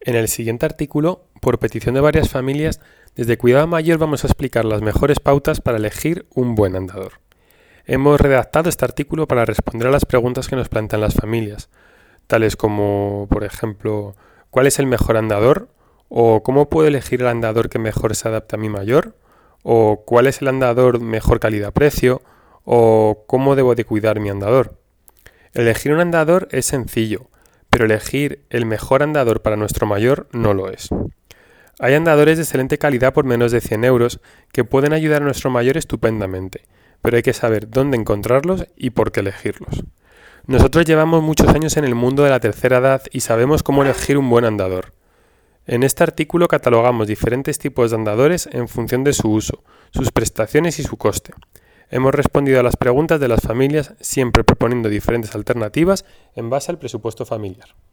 En el siguiente artículo, por petición de varias familias, desde Cuidado Mayor vamos a explicar las mejores pautas para elegir un buen andador. Hemos redactado este artículo para responder a las preguntas que nos plantean las familias, tales como, por ejemplo, ¿cuál es el mejor andador? ¿O cómo puedo elegir el andador que mejor se adapta a mi mayor? ¿O cuál es el andador mejor calidad-precio? ¿O cómo debo de cuidar mi andador? Elegir un andador es sencillo, pero elegir el mejor andador para nuestro mayor no lo es. Hay andadores de excelente calidad por menos de 100 euros que pueden ayudar a nuestro mayor estupendamente, pero hay que saber dónde encontrarlos y por qué elegirlos. Nosotros llevamos muchos años en el mundo de la tercera edad y sabemos cómo elegir un buen andador. En este artículo catalogamos diferentes tipos de andadores en función de su uso, sus prestaciones y su coste. Hemos respondido a las preguntas de las familias siempre proponiendo diferentes alternativas en base al presupuesto familiar.